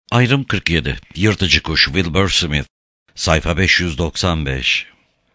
Ayrım 47. Yırtıcı Kuş, Wilbur Smith. Sayfa 595.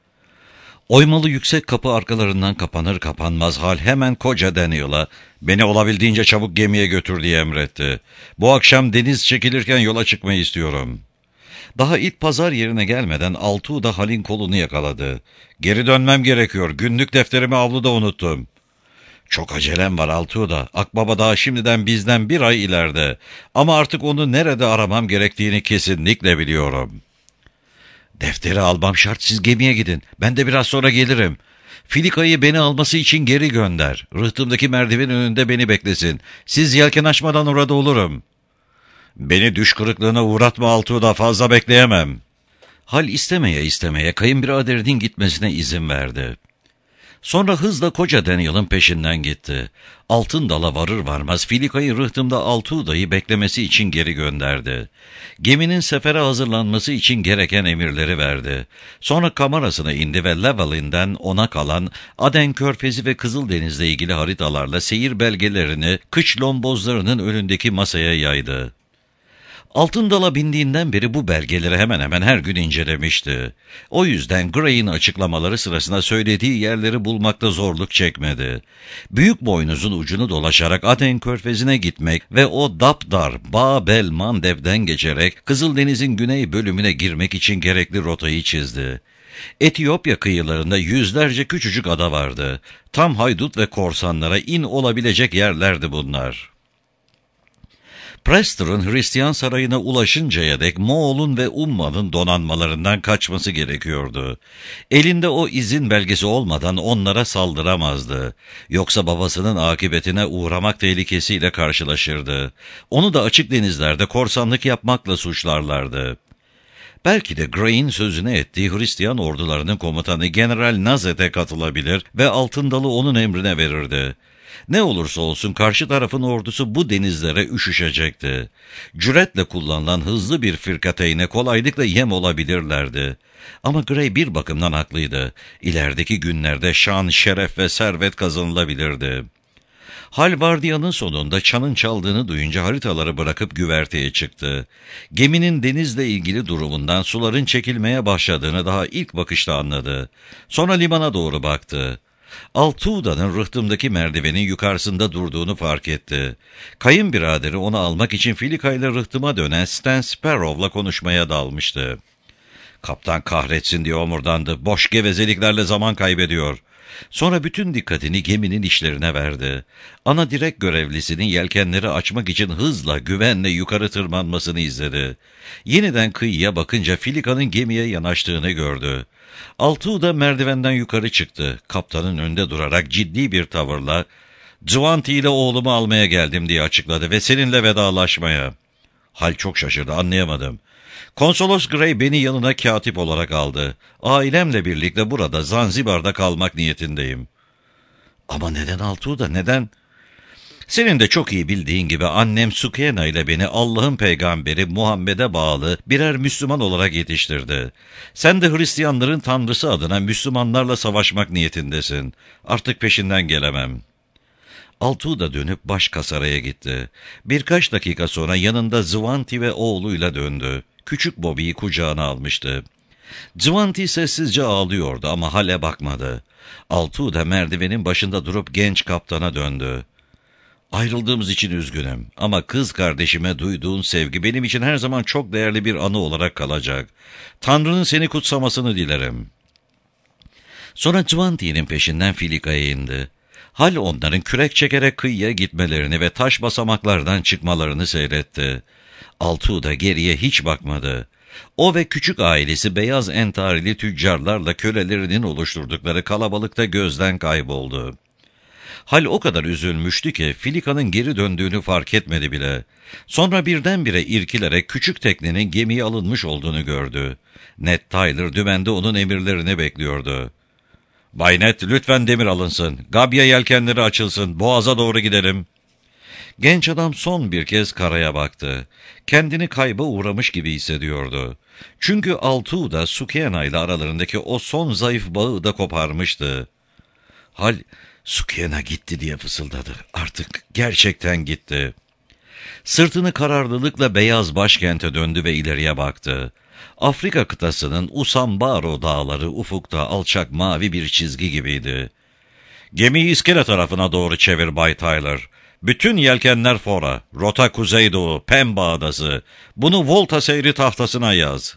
Oymalı yüksek kapı arkalarından kapanır kapanmaz Hal hemen koca Daniel'a "Beni olabildiğince çabuk gemiye götür" diye emretti. "Bu akşam deniz çekilirken yola çıkmayı istiyorum." Daha ilk pazar yerine gelmeden Altuğ da Hal'in kolunu yakaladı. "Geri dönmem gerekiyor. Günlük defterimi avluda unuttum." "Çok acelem var Altuğ'da. Akbaba daha şimdiden bizden bir ay ileride. Ama artık onu nerede aramam gerektiğini kesinlikle biliyorum." "Defteri almam şart, siz gemiye gidin. Ben de biraz sonra gelirim. Filika'yı beni alması için geri gönder. Rıhtımdaki merdiven önünde beni beklesin. Siz yelken açmadan orada olurum." "Beni düş kırıklığına uğratma Altuğ'da, fazla bekleyemem." Hal istemeye istemeye kayınbiraderinin gitmesine izin verdi. Sonra hızla koca Daniel'ın peşinden gitti. Altın Dal'a varır varmaz Filika'yı rıhtımda Altuğda'yı beklemesi için geri gönderdi. Geminin sefere hazırlanması için gereken emirleri verdi. Sonra kamerasına indi ve Llewellyn'den ona kalan Aden Körfezi ve Kızıldeniz'le ilgili haritalarla seyir belgelerini kıç lombozlarının önündeki masaya yaydı. Altın Dal'a bindiğinden beri bu belgeleri hemen hemen her gün incelemişti. O yüzden Gray'in açıklamaları sırasında söylediği yerleri bulmakta zorluk çekmedi. Büyük boynuzun ucunu dolaşarak Aden Körfezi'ne gitmek ve o dapdar Bab-el Mandeb'den geçerek Kızıldeniz'in güney bölümüne girmek için gerekli rotayı çizdi. Etiyopya kıyılarında yüzlerce küçücük ada vardı. Tam haydut ve korsanlara in olabilecek yerlerdi bunlar. Prester'ın Hristiyan sarayına ulaşıncaya dek Moğol'un ve Umma'nın donanmalarından kaçması gerekiyordu. Elinde o izin belgesi olmadan onlara saldıramazdı. Yoksa babasının akıbetine uğramak tehlikesiyle karşılaşırdı. Onu da açık denizlerde korsanlık yapmakla suçlarlardı. Belki de Gray'in sözüne ettiği Hristiyan ordularının komutanı General Nazet'e katılabilir ve Altın Dal'ı onun emrine verirdi. Ne olursa olsun karşı tarafın ordusu bu denizlere üşüşecekti. Cüretle kullanılan hızlı bir firkateyne kolaylıkla yem olabilirlerdi. Ama Gray bir bakımdan haklıydı. İlerideki günlerde şan, şeref ve servet kazanılabilirdi. Hal vardiyanın sonunda çanın çaldığını duyunca haritaları bırakıp güverteye çıktı. Geminin denizle ilgili durumundan suların çekilmeye başladığını daha ilk bakışta anladı. Sonra limana doğru baktı. Altuğda'nın rıhtımdaki merdivenin yukarısında durduğunu fark etti. Kayınbiraderi onu almak için Filika ile rıhtıma dönen Stan Sparrow'la konuşmaya dalmıştı. "Kaptan kahretsin" diye omurdandı. "Boş gevezeliklerle zaman kaybediyor." Sonra bütün dikkatini geminin işlerine verdi. Ana direk görevlisinin yelkenleri açmak için hızla, güvenle yukarı tırmanmasını izledi. Yeniden kıyıya bakınca Filika'nın gemiye yanaştığını gördü. Altuğ da merdivenden yukarı çıktı. Kaptanın önünde durarak ciddi bir tavırla "Cıvanti ile oğlumu almaya geldim" diye açıkladı ve "seninle vedalaşmaya." Hal çok şaşırdı, anlayamadım. "Konsolos Gray beni yanına katip olarak aldı. Ailemle birlikte burada Zanzibar'da kalmak niyetindeyim." "Ama neden Altuğ'da, neden?" "Senin de çok iyi bildiğin gibi annem Sukena ile beni Allah'ın peygamberi Muhammed'e bağlı birer Müslüman olarak yetiştirdi. Sen de Hristiyanların tanrısı adına Müslümanlarla savaşmak niyetindesin. Artık peşinden gelemem." Altuğ da dönüp baş kasaraya gitti. Birkaç dakika sonra yanında Zvanti ve oğluyla döndü. Küçük Bobby'yi kucağına almıştı. Zvanti sessizce ağlıyordu ama Hal'e bakmadı. Altuğ da merdivenin başında durup genç kaptana döndü. "Ayrıldığımız için üzgünüm ama kız kardeşime duyduğun sevgi benim için her zaman çok değerli bir anı olarak kalacak. Tanrı'nın seni kutsamasını dilerim." Sonra Zvanti'nin peşinden Filika'ya indi. Hal onların kürek çekerek kıyıya gitmelerini ve taş basamaklardan çıkmalarını seyretti. Altuğ da geriye hiç bakmadı. O ve küçük ailesi beyaz entarili tüccarlarla kölelerinin oluşturdukları kalabalıkta gözden kayboldu. Hal o kadar üzülmüştü ki Filika'nın geri döndüğünü fark etmedi bile. Sonra birdenbire irkilerek küçük teknenin gemiye alınmış olduğunu gördü. Ned Tyler dümende onun emirlerini bekliyordu. "Bay Ned, lütfen demir alınsın. Gabya yelkenleri açılsın. Boğaza doğru gidelim." Genç adam son bir kez karaya baktı. Kendini kayba uğramış gibi hissediyordu. Çünkü Altuğ da Sukena ile aralarındaki o son zayıf bağı da koparmıştı. Hal, "Sukena gitti" diye fısıldadı. Artık gerçekten gitti. Sırtını kararlılıkla beyaz başkente döndü ve ileriye baktı. Afrika kıtasının Usambaro dağları ufukta alçak mavi bir çizgi gibiydi. "Gemiyi iskele tarafına doğru çevir Bay Tyler. Bütün yelkenler fora, rota kuzeydoğu, Pemba adası. Bunu volta seyri tahtasına yaz."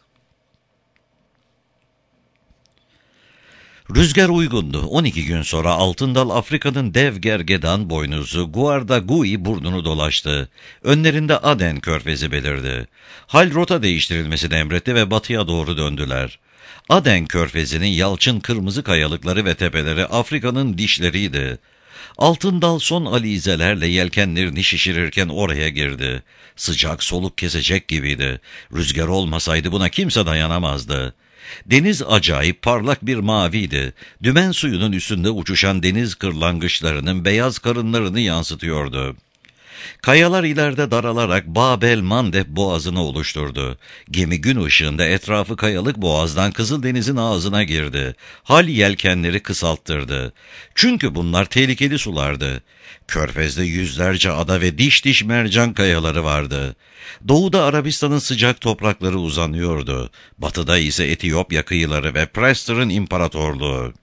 Rüzgar uygundu. 12 gün sonra Altındal Afrika'nın dev gergedan boynuzu Guardagui burnunu dolaştı. Önlerinde Aden körfezi belirdi. Hal rota değiştirilmesini emretti ve batıya doğru döndüler. Aden körfezinin yalçın kırmızı kayalıkları ve tepeleri Afrika'nın dişleriydi. Altındal son alizelerle yelkenlerini şişirirken oraya girdi. Sıcak soluk kesecek gibiydi. Rüzgar olmasaydı buna kimse dayanamazdı. Deniz acayip parlak bir maviydi. Dümen suyunun üstünde uçuşan deniz kırlangıçlarının beyaz karınlarını yansıtıyordu. Kayalar ileride daralarak Bab el Mandeb boğazını oluşturdu. Gemi gün ışığında etrafı kayalık boğazdan Kızıldeniz'in ağzına girdi. Hal yelkenleri kısalttırdı. Çünkü bunlar tehlikeli sulardı. Körfez'de yüzlerce ada ve diş diş mercan kayaları vardı. Doğuda Arabistan'ın sıcak toprakları uzanıyordu. Batıda ise Etiyopya kıyıları ve Prester'ın imparatorluğu.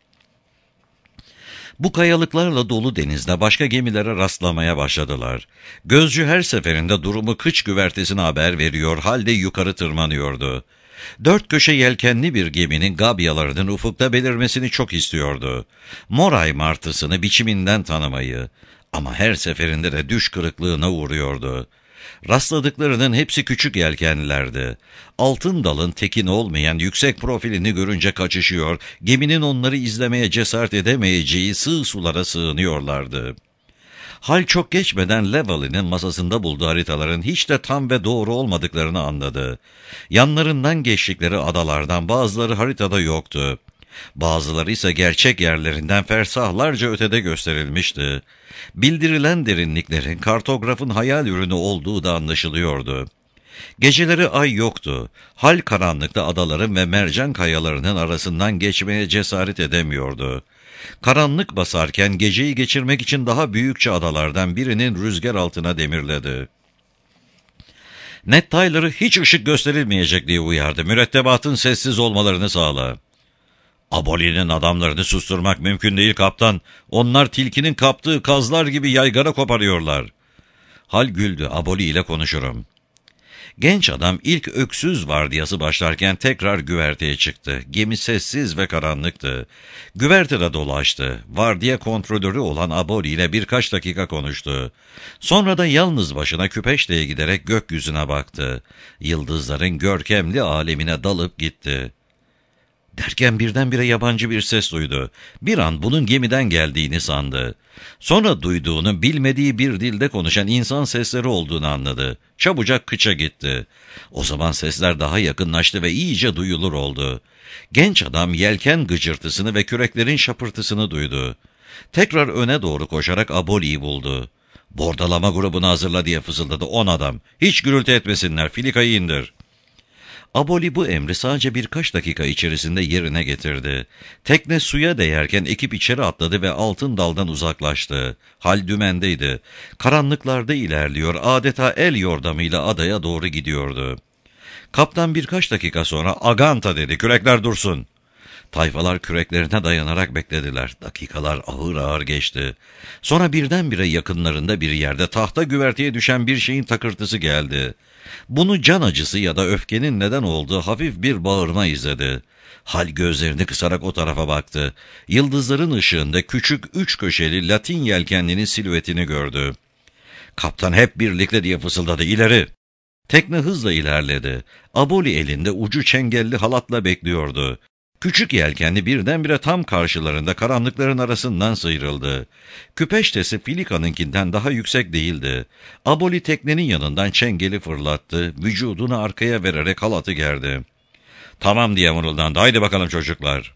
Bu kayalıklarla dolu denizde başka gemilere rastlamaya başladılar. Gözcü her seferinde durumu kıç güvertesine haber veriyor, halde yukarı tırmanıyordu. Dört köşe yelkenli bir geminin gabyalarının ufukta belirmesini çok istiyordu. Moray martısını biçiminden tanımayı. Ama her seferinde de düş kırıklığına uğruyordu. Rastladıklarının hepsi küçük yelkenlilerdi. Altındal'ın tekin olmayan yüksek profilini görünce kaçışıyor, geminin onları izlemeye cesaret edemeyeceği sığ sulara sığınıyorlardı. Hal çok geçmeden Levalin'in masasında bulduğu haritaların hiç de tam ve doğru olmadıklarını anladı. Yanlarından geçtikleri adalardan bazıları haritada yoktu. Bazıları ise gerçek yerlerinden fersahlarca ötede gösterilmişti. Bildirilen derinliklerin kartografın hayal ürünü olduğu da anlaşılıyordu. Geceleri ay yoktu. Hal karanlıkta adaların ve mercan kayalarının arasından geçmeye cesaret edemiyordu. Karanlık basarken geceyi geçirmek için daha büyükçe adalardan birinin rüzgar altına demirledi. Ned Tyler'ı hiç ışık gösterilmeyecek diye uyardı. "Mürettebatın sessiz olmalarını sağla." "Aboli'nin adamlarını susturmak mümkün değil kaptan. Onlar tilkinin kaptığı kazlar gibi yaygara koparıyorlar." Hal güldü. "Aboli ile konuşurum." Genç adam ilk öksüz vardiyası başlarken tekrar güverteye çıktı. Gemi sessiz ve karanlıktı. Güvertede dolaştı. Vardiya kontrolörü olan Aboli ile birkaç dakika konuştu. Sonra da yalnız başına küpeşteye giderek gökyüzüne baktı. Yıldızların görkemli alemine dalıp gitti. Derken birdenbire yabancı bir ses duydu. Bir an bunun gemiden geldiğini sandı. Sonra duyduğunu bilmediği bir dilde konuşan insan sesleri olduğunu anladı. Çabucak kıça gitti. O zaman sesler daha yakınlaştı ve iyice duyulur oldu. Genç adam yelken gıcırtısını ve küreklerin şapırtısını duydu. Tekrar öne doğru koşarak Aboli'yi buldu. "Bordalama grubunu hazırla" diye fısıldadı. 10 adam. "Hiç gürültü etmesinler, filikayı indir." Aboli bu emri sadece birkaç dakika içerisinde yerine getirdi. Tekne suya değerken ekip içeri atladı ve Altındal'dan uzaklaştı. Hal dümendeydi. Karanlıklarda ilerliyor, adeta el yordamıyla adaya doğru gidiyordu. Kaptan birkaç dakika sonra "Aganta" dedi, "kürekler dursun." Tayfalar küreklerine dayanarak beklediler. Dakikalar ağır ağır geçti. Sonra birdenbire yakınlarında bir yerde tahta güverteye düşen bir şeyin takırtısı geldi. Bunu can acısı ya da öfkenin neden olduğu hafif bir bağırma izledi. Hal gözlerini kısarak o tarafa baktı. Yıldızların ışığında küçük 3 köşeli Latin yelkenlinin silüetini gördü. "Kaptan hep birlikte" diye fısıldadı, "ileri." Tekne hızla ilerledi. Aboli elinde ucu çengelli halatla bekliyordu. Küçük yelkenli birdenbire tam karşılarında karanlıkların arasından sıyrıldı. Küpeştesi Filika'nınkinden daha yüksek değildi. Aboli teknenin yanından çengeli fırlattı, vücudunu arkaya vererek halatı gerdi. "Tamam" diye mırıldandı, "haydi bakalım çocuklar."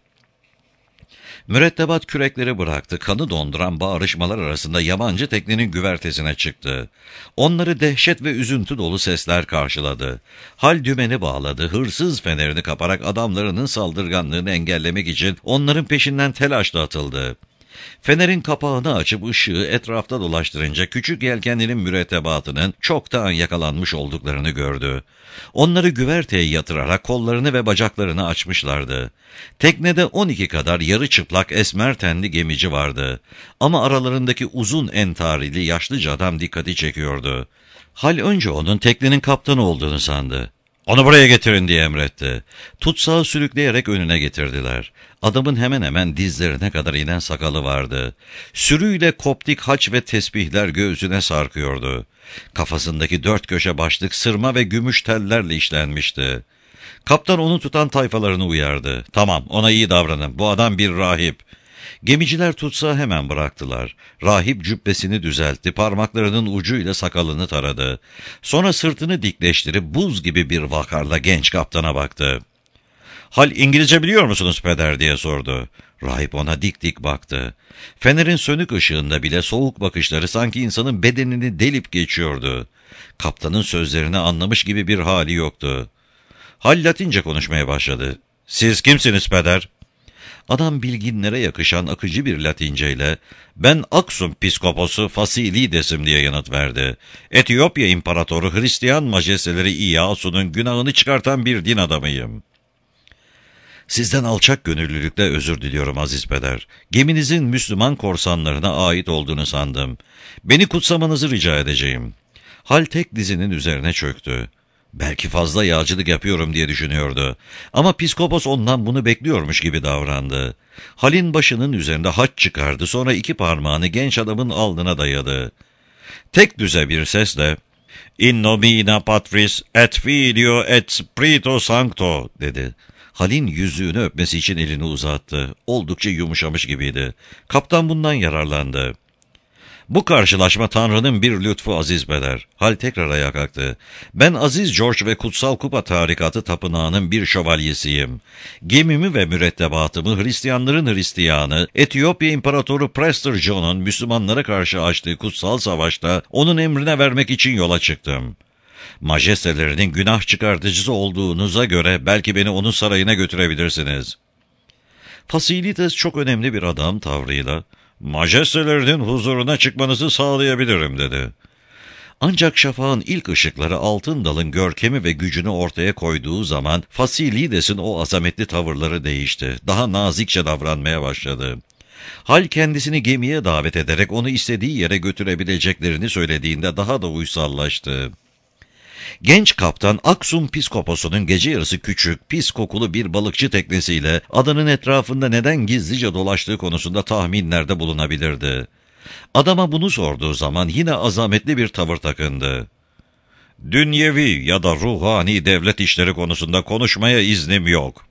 Mürettebat kürekleri bıraktı, kanı donduran bağırışmalar arasında yabancı teknenin güvertesine çıktı. Onları dehşet ve üzüntü dolu sesler karşıladı. Hal dümeni bağladı, hırsız fenerini kaparak adamlarının saldırganlığını engellemek için onların peşinden telaşla atıldı. Fenerin kapağını açıp ışığı etrafta dolaştırınca küçük yelkenlinin mürettebatının çoktan yakalanmış olduklarını gördü. Onları güverteye yatırarak kollarını ve bacaklarını açmışlardı. Teknede 12 kadar yarı çıplak esmer tenli gemici vardı. Ama aralarındaki uzun entarili yaşlıca adam dikkati çekiyordu. Hal önce onun teknenin kaptanı olduğunu sandı. "Onu buraya getirin," diye emretti. Tutsağı sürükleyerek önüne getirdiler. Adamın hemen hemen dizlerine kadar inen sakalı vardı. Sürüyle koptik haç ve tesbihler göğsüne sarkıyordu. Kafasındaki 4 köşe başlık sırma ve gümüş tellerle işlenmişti. Kaptan onu tutan tayfalarını uyardı. "Tamam, ona iyi davranın. Bu adam bir rahip." Gemiciler tutsağı hemen bıraktılar. Rahip cübbesini düzeltti, parmaklarının ucuyla sakalını taradı. Sonra sırtını dikleştirip buz gibi bir vakarla genç kaptana baktı. "Hal İngilizce biliyor musunuz peder?" diye sordu. Rahip ona dik dik baktı. Fenerin sönük ışığında bile soğuk bakışları sanki insanın bedenini delip geçiyordu. Kaptanın sözlerini anlamış gibi bir hali yoktu. Hal Latince konuşmaya başladı. "Siz kimsiniz peder?" Adam bilginlere yakışan akıcı bir Latinceyle "Ben Aksum Piskoposu Fasilides'im," diye yanıt verdi. "Etiyopya İmparatoru Hristiyan majesteleri İyasu'nun günahını çıkartan bir din adamıyım." "Sizden alçak gönüllülükle özür diliyorum aziz peder. Geminizin Müslüman korsanlarına ait olduğunu sandım. Beni kutsamanızı rica edeceğim." Hal tek dizinin üzerine çöktü. Belki fazla yağcılık yapıyorum diye düşünüyordu. Ama Piskopos ondan bunu bekliyormuş gibi davrandı. Hal'in başının üzerinde haç çıkardı, sonra 2 parmağını genç adamın alnına dayadı. Tek düze bir sesle "In nomine Patris et Filio et Spirito Sancto," dedi. Hal'in yüzüğünü öpmesi için elini uzattı. Oldukça yumuşamış gibiydi. Kaptan bundan yararlandı. "Bu karşılaşma Tanrı'nın bir lütfu aziz peder." Hal tekrar ayağa kalktı. "Ben Aziz George ve Kutsal Kupa Tarikatı Tapınağı'nın bir şövalyesiyim. Gemimi ve mürettebatımı Hristiyanların Hristiyanı, Etiyopya İmparatoru Prester John'un Müslümanlara karşı açtığı kutsal savaşta onun emrine vermek için yola çıktım. Majestelerinin günah çıkartıcısı olduğunuza göre belki beni onun sarayına götürebilirsiniz." Fasilides çok önemli bir adam tavrıyla "Majestelerinin huzuruna çıkmanızı sağlayabilirim," dedi. Ancak şafağın ilk ışıkları altın dalın görkemi ve gücünü ortaya koyduğu zaman Fasilides'in o azametli tavırları değişti. Daha nazikçe davranmaya başladı. Hal kendisini gemiye davet ederek onu istediği yere götürebileceklerini söylediğinde daha da uysallaştı. Genç kaptan Aksum Piskoposu'nun gece yarısı küçük, pis kokulu bir balıkçı teknesiyle adanın etrafında neden gizlice dolaştığı konusunda tahminlerde bulunabilirdi. Adama bunu sorduğu zaman yine azametli bir tavır takındı. "Dünyevi ya da ruhani devlet işleri konusunda konuşmaya iznim yok."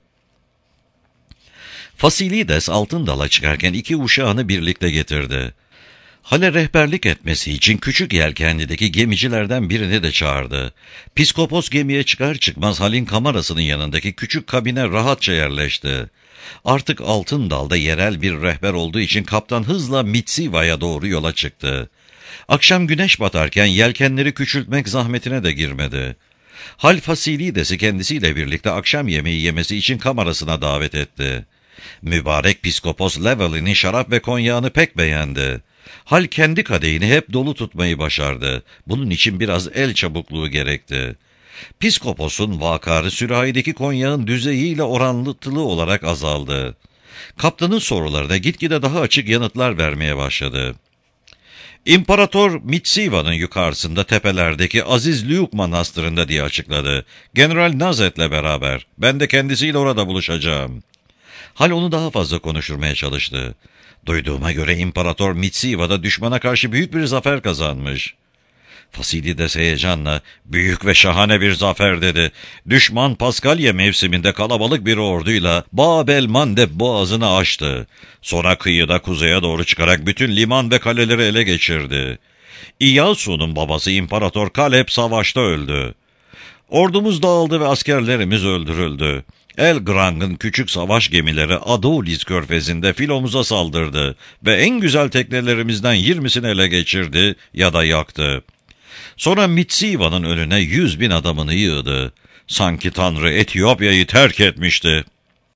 Fasilides altın dala çıkarken 2 uşağını birlikte getirdi. Hal'e rehberlik etmesi için küçük yelkenlideki gemicilerden birini de çağırdı. Piskopos gemiye çıkar çıkmaz Hal'in kamerasının yanındaki küçük kabine rahatça yerleşti. Artık altın dalda yerel bir rehber olduğu için kaptan hızla Mitsiva'ya doğru yola çıktı. Akşam güneş batarken yelkenleri küçültmek zahmetine de girmedi. Hal Fasilides'i kendisiyle birlikte akşam yemeği yemesi için kamerasına davet etti. Mübarek Piskopos Levely'nin şarap ve konyağını pek beğendi. Hal kendi kadehini hep dolu tutmayı başardı. Bunun için biraz el çabukluğu gerekti. Piskopos'un vakarı sürahideki konyağın düzeyiyle orantılı olarak azaldı. Kaptanın sorularına gitgide daha açık yanıtlar vermeye başladı. "İmparator Mitsiva'nın yukarısında tepelerdeki Aziz Luke Manastırı'nda," diye açıkladı. "General Nazet'le beraber. Ben de kendisiyle orada buluşacağım." Hal onu daha fazla konuşturmaya çalıştı. "Duyduğuma göre İmparator Mitsiva'da düşmana karşı büyük bir zafer kazanmış." Fasilides heyecanla "Büyük ve şahane bir zafer," dedi. "Düşman Paskalya mevsiminde kalabalık bir orduyla Bab-el Mandeb boğazını aştı. Sonra kıyıda kuzeye doğru çıkarak bütün liman ve kaleleri ele geçirdi. İyasu'nun babası İmparator Kaleb savaşta öldü. Ordumuz dağıldı ve askerlerimiz öldürüldü. El Grang'ın küçük savaş gemileri Adolis körfezinde filomuza saldırdı ve en güzel teknelerimizden 20'sini ele geçirdi ya da yaktı. Sonra Mitsiva'nın önüne 100.000 adamını yığdı. Sanki Tanrı Etiyopya'yı terk etmişti."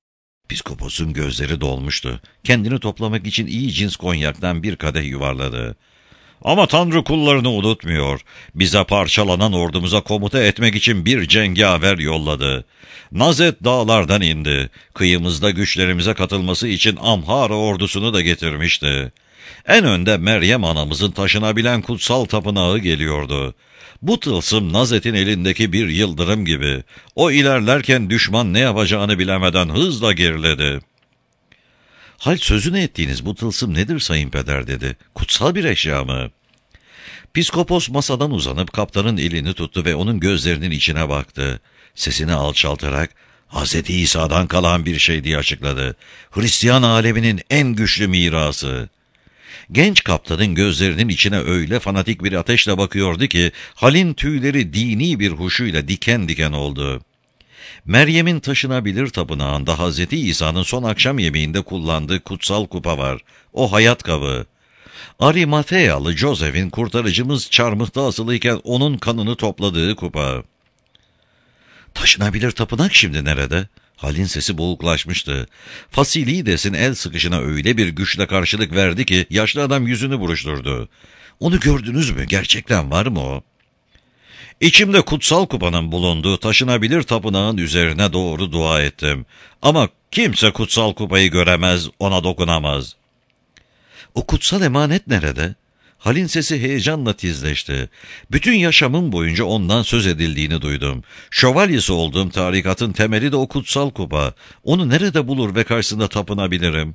Piskoposun gözleri dolmuştu. Kendini toplamak için iyi cins konyaktan bir kadeh yuvarladı. Ama Tanrı kullarını unutmuyor. Bize parçalanan ordumuza komuta etmek için bir cengaver yolladı. Nazet dağlardan indi. Kıyımızda güçlerimize katılması için Amhara ordusunu da getirmişti. En önde Meryem anamızın taşınabilen kutsal tapınağı geliyordu. Bu tılsım Nazet'in elindeki bir yıldırım gibi. O ilerlerken düşman ne yapacağını bilemeden hızla geriledi. Hal sözünü ettiğiniz bu tılsım nedir sayın peder dedi. Kutsal bir eşya mı? Piskopos masadan uzanıp kaptanın elini tuttu ve onun gözlerinin içine baktı. Sesini alçaltarak Hz. İsa'dan kalan bir şey diye açıkladı. Hristiyan aleminin en güçlü mirası. Genç kaptanın gözlerinin içine öyle fanatik bir ateşle bakıyordu ki Hal'in tüyleri dini bir huşuyla diken diken oldu. Meryem'in taşınabilir tapınağında Hz. İsa'nın son akşam yemeğinde kullandığı kutsal kupa var. O hayat kabı. Arimateyalı Joseph'in kurtarıcımız çarmıhta asılıyken onun kanını topladığı kupa. Taşınabilir tapınak şimdi nerede? Hal'in sesi boğuklaşmıştı. Fasilides'in el sıkışına öyle bir güçle karşılık verdi ki yaşlı adam yüzünü buruşturdu. Onu gördünüz mü? Gerçekten var mı o? İçimde kutsal kupanın bulunduğu taşınabilir tapınağın üzerine doğru dua ettim. Ama kimse kutsal kupayı göremez, ona dokunamaz. O kutsal emanet nerede? Hal'in sesi heyecanla tizleşti. Bütün yaşamım boyunca ondan söz edildiğini duydum. Şövalyesi olduğum tarikatın temeli de o kutsal kupa. Onu nerede bulur ve karşısında tapınabilirim?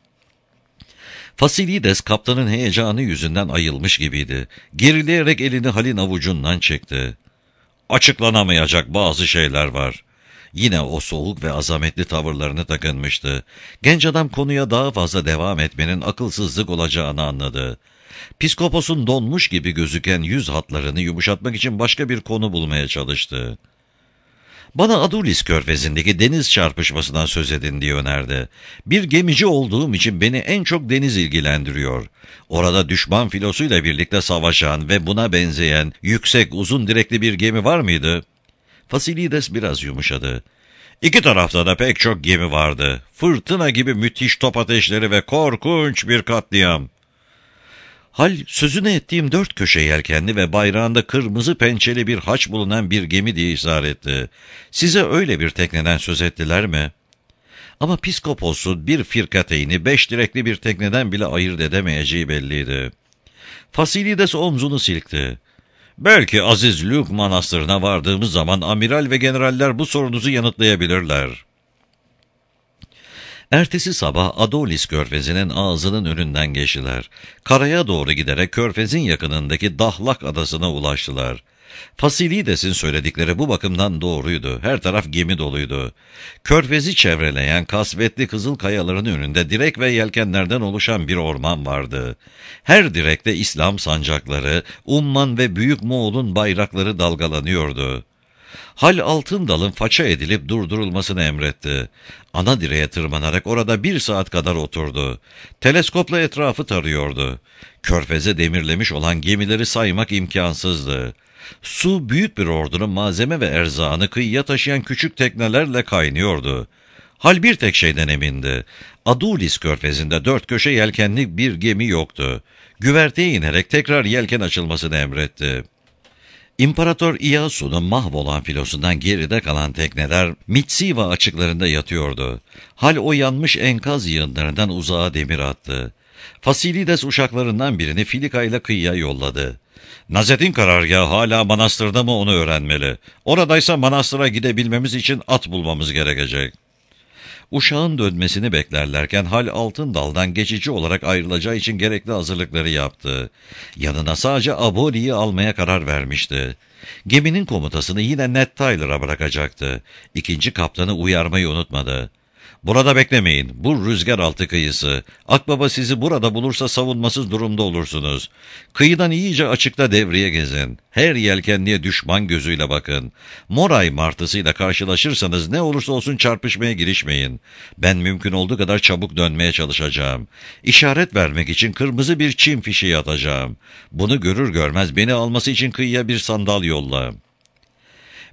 Fasilides kaptanın heyecanı yüzünden ayılmış gibiydi. Gerileyerek elini Hal'in avucundan çekti. Açıklanamayacak bazı şeyler var. Yine o soğuk ve azametli tavırlarını takınmıştı. Genç adam konuya daha fazla devam etmenin akılsızlık olacağını anladı. Piskoposun donmuş gibi gözüken yüz hatlarını yumuşatmak için başka bir konu bulmaya çalıştı. Bana Adulis körfezindeki deniz çarpışmasından söz edin diye önerdi. Bir gemici olduğum için beni en çok deniz ilgilendiriyor. Orada düşman filosuyla birlikte savaşan ve buna benzeyen yüksek uzun direkli bir gemi var mıydı? Fasilides biraz yumuşadı. İki tarafta da pek çok gemi vardı. Fırtına gibi müthiş top ateşleri ve korkunç bir katliam. Hal sözünü ettiğim dört köşe yelkenli ve bayrağında kırmızı pençeli bir haç bulunan bir gemi diye izah etti. Size öyle bir tekneden söz ettiler mi? Ama Piskopos'un bir firkateyni 5 direkli bir tekneden bile ayırt edemeyeceği belliydi. Fasilides omzunu silkti. Belki Aziz Luke Manastırı'na vardığımız zaman amiral ve generaller bu sorunuzu yanıtlayabilirler. Ertesi sabah Adolis körfezinin ağzının önünden geçtiler. Karaya doğru giderek körfezin yakınındaki Dahlak adasına ulaştılar. Fasilides'in söyledikleri bu bakımdan doğruydu. Her taraf gemi doluydu. Körfezi çevreleyen kasvetli kızıl kayaların önünde direk ve yelkenlerden oluşan bir orman vardı. Her direkte İslam sancakları, Umman ve Büyük Moğol'un bayrakları dalgalanıyordu. Hal Altındal'ın faça edilip durdurulmasını emretti. Ana direğe tırmanarak orada 1 saat kadar oturdu. Teleskopla etrafı tarıyordu. Körfeze demirlemiş olan gemileri saymak imkansızdı. Su büyük bir ordunun malzeme ve erzağını kıyıya taşıyan küçük teknelerle kaynıyordu. Hal bir tek şeyden emindi. Adulis körfezinde 4 köşe yelkenli bir gemi yoktu. Güverteye inerek tekrar yelken açılmasını emretti. İmparator Iyasu'nun mahvolan filosundan geride kalan tekneler Mitsiva açıklarında yatıyordu. Hal o yanmış enkaz yığınlarından uzağa demir attı. Fasilides uşaklarından birini Filika ile kıyıya yolladı. Nazet'in karargahı hala manastırda mı onu öğrenmeli. Oradaysa manastıra gidebilmemiz için at bulmamız gerekecek. Uşağın dönmesini beklerlerken Hal Altındal'dan geçici olarak ayrılacağı için gerekli hazırlıkları yaptı. Yanına sadece Aboli'yi almaya karar vermişti. Geminin komutasını yine Ned Tyler'a bırakacaktı. İkinci kaptanı uyarmayı unutmadı. Burada beklemeyin. Bu rüzgar altı kıyısı. Akbaba sizi burada bulursa savunmasız durumda olursunuz. Kıyıdan iyice açıkta devreye gezin. Her yelkenliğe düşman gözüyle bakın. Moray martısıyla karşılaşırsanız ne olursa olsun çarpışmaya girişmeyin. Ben mümkün olduğu kadar çabuk dönmeye çalışacağım. İşaret vermek için kırmızı bir çim fişeği atacağım. Bunu görür görmez beni alması için kıyıya bir sandal yolla.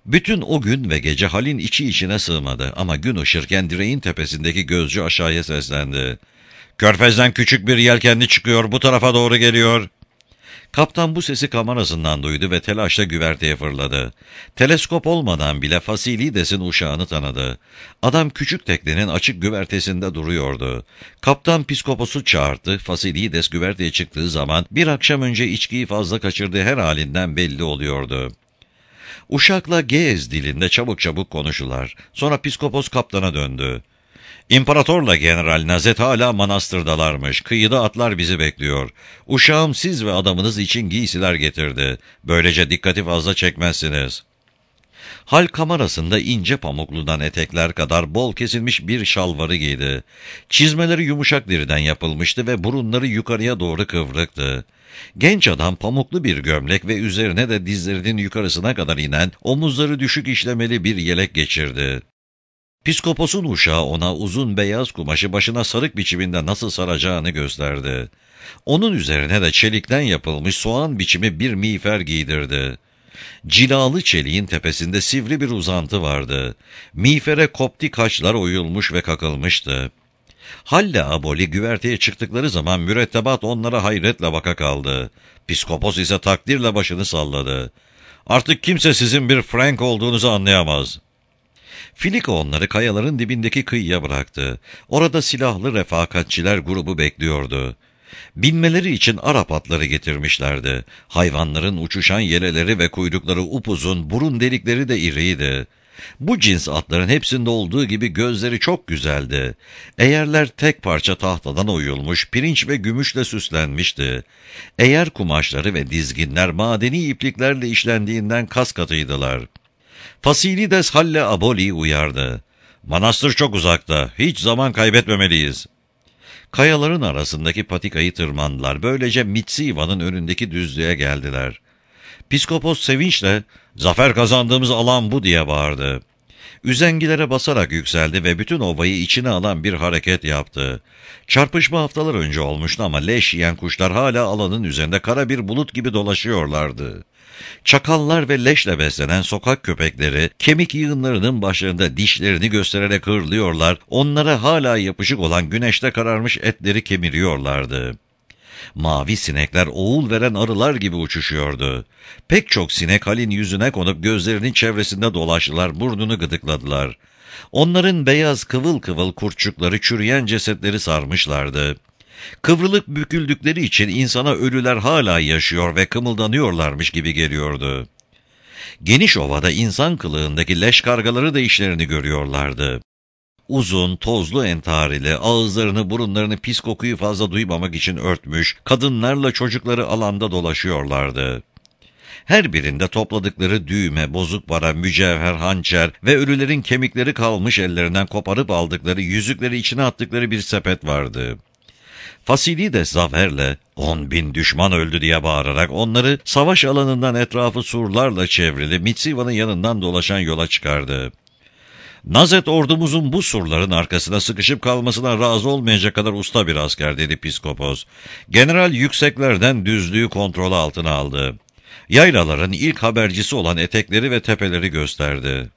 Bütün o gün ve gece halin içi içine sığmadı ama gün ışırken direğin tepesindeki gözcü aşağıya seslendi. "Körfez'den küçük bir yelkenli çıkıyor, bu tarafa doğru geliyor." Kaptan bu sesi kamerasından duydu ve telaşla güverteye fırladı. Teleskop olmadan bile Fasilides'in uşağını tanıdı. Adam küçük teknenin açık güvertesinde duruyordu. Kaptan Piskopos'u çağırdı. Fasilides güverteye çıktığı zaman bir akşam önce içkiyi fazla kaçırdığı her halinden belli oluyordu. Uşakla Ge'ez dilinde çabuk çabuk konuşular. Sonra Piskopos kaptana döndü. "İmparatorla General Nazet hala manastırdalarmış. Kıyıda atlar bizi bekliyor. Uşağım siz ve adamınız için giysiler getirdi. Böylece dikkati fazla çekmezsiniz." Hal kamerasında ince pamukludan etekler kadar bol kesilmiş bir şalvarı giydi. Çizmeleri yumuşak deriden yapılmıştı ve burunları yukarıya doğru kıvrıktı. Genç adam pamuklu bir gömlek ve üzerine de dizlerinin yukarısına kadar inen, omuzları düşük işlemeli bir yelek geçirdi. Piskopos'un uşağı ona uzun beyaz kumaşı başına sarık biçiminde nasıl saracağını gösterdi. Onun üzerine de çelikten yapılmış soğan biçimi bir miğfer giydirdi. Cilalı çeliğin tepesinde sivri bir uzantı vardı. Miğfere koptik haçlar oyulmuş ve kakılmıştı. Halle Aboli güverteye çıktıkları zaman mürettebat onlara hayretle baka kaldı. Piskopos ise takdirle başını salladı. "Artık kimse sizin bir Frank olduğunuzu anlayamaz." Filika onları kayaların dibindeki kıyıya bıraktı. Orada silahlı refakatçiler grubu bekliyordu. Binmeleri için Arap atları getirmişlerdi. Hayvanların uçuşan yeleleri ve kuyrukları upuzun, burun delikleri de iriydi. Bu cins atların hepsinde olduğu gibi gözleri çok güzeldi. Eğerler tek parça tahtadan oyulmuş, pirinç ve gümüşle süslenmişti. Eğer kumaşları ve dizginler madeni ipliklerle işlendiğinden kas katıydılar. Fasilides Halle Aboli'yi uyardı. "Manastır çok uzakta, hiç zaman kaybetmemeliyiz." Kayaların arasındaki patikayı tırmandılar. Böylece Mitsiva'nın önündeki düzlüğe geldiler. Piskopos sevinçle, "Zafer kazandığımız alan bu," diye bağırdı. Üzengilere basarak yükseldi ve bütün ovayı içine alan bir hareket yaptı. Çarpışma haftalar önce olmuştu ama leş yiyen kuşlar hala alanın üzerinde kara bir bulut gibi dolaşıyorlardı. Çakallar ve leşle beslenen sokak köpekleri kemik yığınlarının başlarında dişlerini göstererek hırlıyorlar, onlara hala yapışık olan güneşte kararmış etleri kemiriyorlardı. Mavi sinekler oğul veren arılar gibi uçuşuyordu. Pek çok sinek halin yüzüne konup gözlerinin çevresinde dolaştılar, burnunu gıdıkladılar. Onların beyaz kıvıl kıvıl kurtçukları çürüyen cesetleri sarmışlardı. Kıvrılıp büküldükleri için insana ölüler hala yaşıyor ve kımıldanıyorlarmış gibi geliyordu. Geniş ovada insan kılığındaki leş kargaları da işlerini görüyorlardı. Uzun, tozlu entarili, ağızlarını, burunlarını pis kokuyu fazla duymamak için örtmüş, kadınlarla çocukları alanda dolaşıyorlardı. Her birinde topladıkları düğme, bozuk para, mücevher, hançer ve ölülerin kemikleri kalmış ellerinden koparıp aldıkları, yüzükleri içine attıkları bir sepet vardı. Fasilides zaferle 10.000 düşman öldü diye bağırarak onları savaş alanından etrafı surlarla çevrili Mitsiva'nın yanından dolaşan yola çıkardı. "Nazet ordumuzun bu surların arkasına sıkışıp kalmasına razı olmayacak kadar usta bir asker," dedi Piskopos. General yükseklerden düzlüğü kontrol altına aldı. Yaylaların ilk habercisi olan etekleri ve tepeleri gösterdi.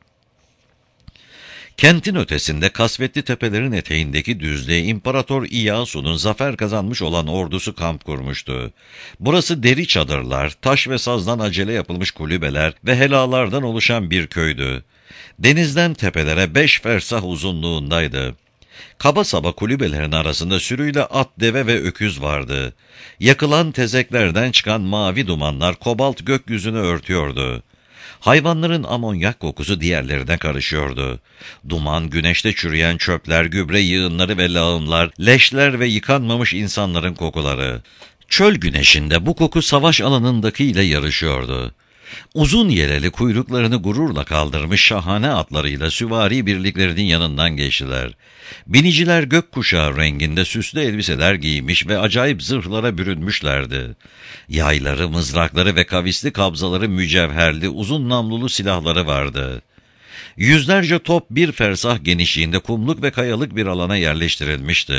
Kentin ötesinde kasvetli tepelerin eteğindeki düzlüğe İmparator İyasu'nun zafer kazanmış olan ordusu kamp kurmuştu. Burası deri çadırlar, taş ve sazdan acele yapılmış kulübeler ve helalardan oluşan bir köydü. Denizden tepelere 5 fersah uzunluğundaydı. Kaba saba kulübelerin arasında sürüyle at, deve ve öküz vardı. Yakılan tezeklerden çıkan mavi dumanlar kobalt gökyüzünü örtüyordu. Hayvanların amonyak kokusu diğerlerine karışıyordu. Duman, güneşte çürüyen çöpler, gübre yığınları ve lağımlar, leşler ve yıkanmamış insanların kokuları. Çöl güneşinde bu koku savaş alanındakiyle yarışıyordu. Uzun yeleli kuyruklarını gururla kaldırmış şahane atlarıyla süvari birliklerinin yanından geçtiler. Biniciler gökkuşağı renginde süslü elbiseler giymiş ve acayip zırhlara bürünmüşlerdi. Yayları, mızrakları ve kavisli kabzaları mücevherli, uzun namlulu silahları vardı. Yüzlerce top bir fersah genişliğinde kumluk ve kayalık bir alana yerleştirilmişti.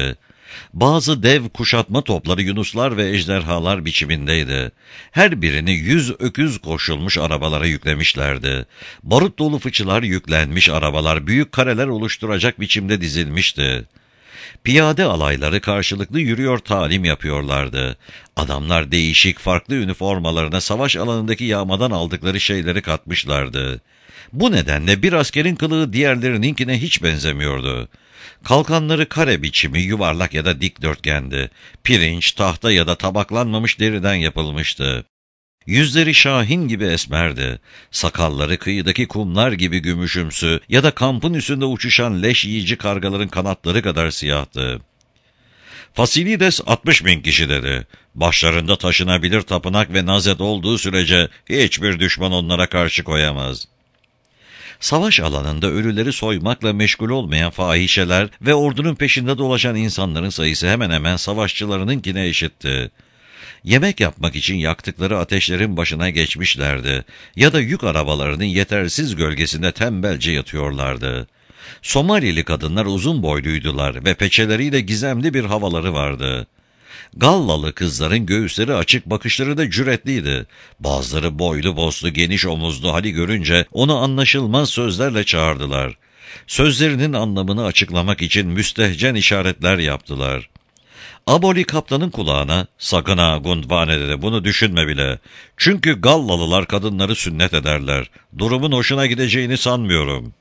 Bazı dev kuşatma topları yunuslar ve ejderhalar biçimindeydi. Her birini 100 öküz koşulmuş arabalara yüklemişlerdi. Barut dolu fıçılar yüklenmiş arabalar büyük kareler oluşturacak biçimde dizilmişti. Piyade alayları karşılıklı yürüyor talim yapıyorlardı. Adamlar değişik farklı üniformalarına savaş alanındaki yağmadan aldıkları şeyleri katmışlardı. Bu nedenle bir askerin kılığı diğerlerininkine hiç benzemiyordu. Kalkanları kare biçimi, yuvarlak ya da dikdörtgendi. Pirinç, tahta ya da tabaklanmamış deriden yapılmıştı. Yüzleri şahin gibi esmerdi. Sakalları kıyıdaki kumlar gibi gümüşümsü ya da kampın üstünde uçuşan leş yiyici kargaların kanatları kadar siyahtı. Fasilides 60.000 kişi dedi. Başlarında taşınabilir tapınak ve nazet olduğu sürece hiçbir düşman onlara karşı koyamaz. Savaş alanında ölüleri soymakla meşgul olmayan fahişeler ve ordunun peşinde dolaşan insanların sayısı hemen hemen savaşçılarınınkine eşitti. Yemek yapmak için yaktıkları ateşlerin başına geçmişlerdi ya da yük arabalarının yetersiz gölgesinde tembelce yatıyorlardı. Somalili kadınlar uzun boyluydular ve peçeleriyle gizemli bir havaları vardı. Gallalı kızların göğüsleri açık, bakışları da cüretliydi. Bazıları boylu boslu, geniş omuzlu hali görünce onu anlaşılmaz sözlerle çağırdılar. Sözlerinin anlamını açıklamak için müstehcen işaretler yaptılar. Aboli kaptanın kulağına, "Sakın ha Gundvane'de de bunu düşünme bile. Çünkü Gallalılar kadınları sünnet ederler. Durumun hoşuna gideceğini sanmıyorum."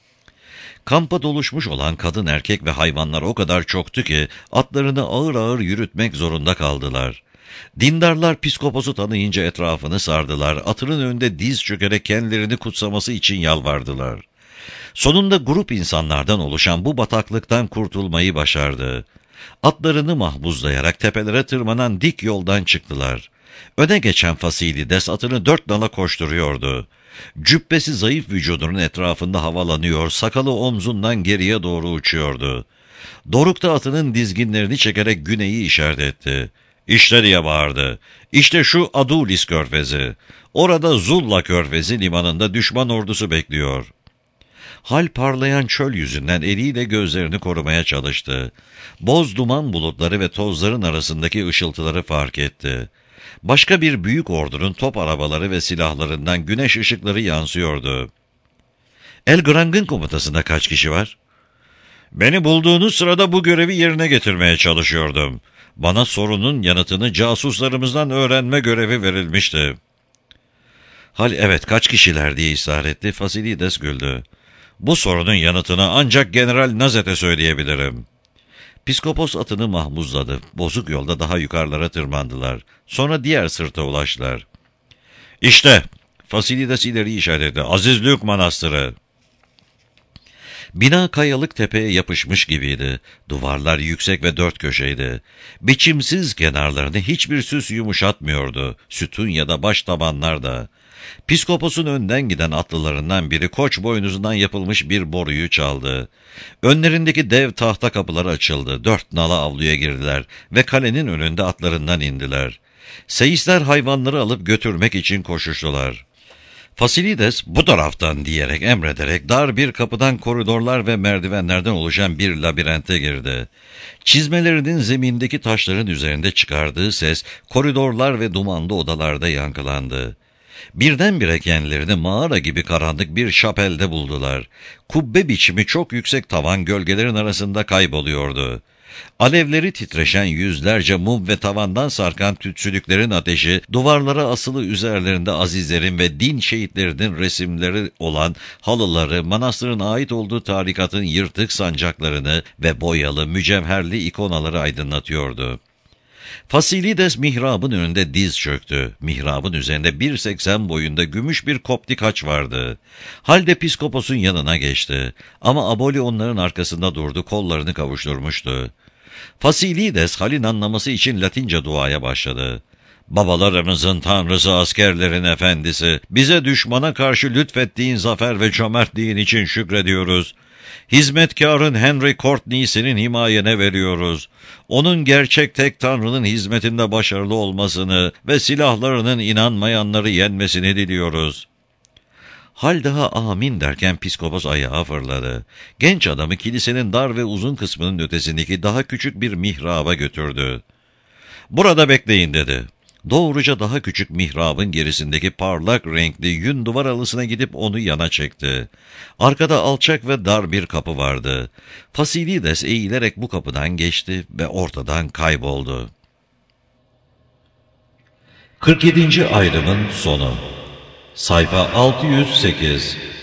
Kampa doluşmuş olan kadın, erkek ve hayvanlar o kadar çoktu ki atlarını ağır ağır yürütmek zorunda kaldılar. Dindarlar piskoposu tanıyınca etrafını sardılar, atının önünde diz çökerek kendilerini kutsaması için yalvardılar. Sonunda grup insanlardan oluşan bu bataklıktan kurtulmayı başardı. Atlarını mahmuzlayarak tepelere tırmanan dik yoldan çıktılar. Öne geçen Fasilides atını 4 nala koşturuyordu. Cübbesi zayıf vücudunun etrafında havalanıyor, sakalı omzundan geriye doğru uçuyordu. Dorukta atının dizginlerini çekerek güneyi işaret etti. "İşte" diye bağırdı. "İşte şu Adulis körfezi. Orada Zulla körfezi limanında düşman ordusu bekliyor." Hal parlayan çöl yüzünden eliyle gözlerini korumaya çalıştı. Boz duman bulutları ve tozların arasındaki ışıltıları fark etti. Başka bir büyük ordunun top arabaları ve silahlarından güneş ışıkları yansıyordu. "El Grang'ın komutasında kaç kişi var?" "Beni bulduğunuz sırada bu görevi yerine getirmeye çalışıyordum. Bana sorunun yanıtını casuslarımızdan öğrenme görevi verilmişti." Hal "Evet, kaç kişiler?" diye ısrar etti. Fasilides güldü. "Bu sorunun yanıtını ancak General Nazet'e söyleyebilirim." Piskopos atını mahmuzladı. Bozuk yolda daha yukarılara tırmandılar. Sonra diğer sırta ulaştılar. "İşte," Fasilides ileri işaret etti, "Aziz Lük Manastırı." Bina kayalık tepeye yapışmış gibiydi. Duvarlar yüksek ve dört köşeydi. Biçimsiz kenarlarını hiçbir süs yumuşatmıyordu. Sütun ya da baş tabanlar da. Piskoposun önden giden atlılarından biri koç boynuzundan yapılmış bir boruyu çaldı. Önlerindeki dev tahta kapıları açıldı. 4 nala avluya girdiler ve kalenin önünde atlarından indiler. Seyisler hayvanları alıp götürmek için koşuştular. Fasilides "Bu taraftan" diyerek emrederek dar bir kapıdan koridorlar ve merdivenlerden oluşan bir labirente girdi. Çizmelerinin zemindeki taşların üzerinde çıkardığı ses koridorlar ve dumanlı odalarda yankılandı. Birdenbire kendilerini mağara gibi karanlık bir şapelde buldular. Kubbe biçimi çok yüksek tavan gölgelerin arasında kayboluyordu. Alevleri titreşen yüzlerce mum ve tavandan sarkan tütsülüklerin ateşi, duvarlara asılı üzerlerinde azizlerin ve din şehitlerinin resimleri olan halıları, manastırın ait olduğu tarikatın yırtık sancaklarını ve boyalı, mücevherli ikonaları aydınlatıyordu. Fasilides mihrabın önünde diz çöktü. Mihrabın üzerinde 1.80 boyunda gümüş bir koptik haç vardı. Halde piskoposun yanına geçti. Ama Aboli onların arkasında durdu, kollarını kavuşturmuştu. Fasilides halin anlaması için Latince duaya başladı. "Babalarımızın tanrısı, askerlerin efendisi, bize düşmana karşı lütfettiğin zafer ve cömertliğin için şükrediyoruz. Hizmetkarın Henry Courtney'i senin himayene veriyoruz. Onun gerçek tek tanrının hizmetinde başarılı olmasını ve silahlarının inanmayanları yenmesini diliyoruz." Hal daha amin derken psikopos ayağa fırladı. Genç adamı kilisenin dar ve uzun kısmının ötesindeki daha küçük bir mihraba götürdü. "Burada bekleyin," dedi. Doğruca daha küçük mihrabın gerisindeki parlak renkli yün duvar halısına gidip onu yana çekti. Arkada alçak ve dar bir kapı vardı. Fasilides eğilerek bu kapıdan geçti ve ortadan kayboldu. 47. ayrımın sonu. Sayfa 608.